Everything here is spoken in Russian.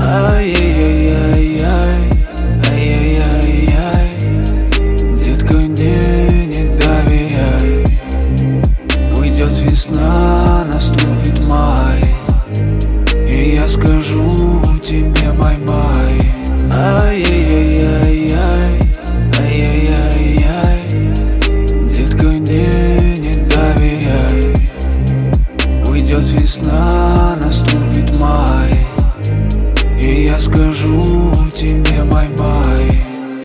Ай-яй-яй-яй, ай-яй-яй-яй. Детка, не доверяй. Уйдет весна, наступит май, и я скажу тебе май-май. Ай-яй-яй-яй, ай-яй-яй-яй. Детка, не доверяй. Уйдет весна,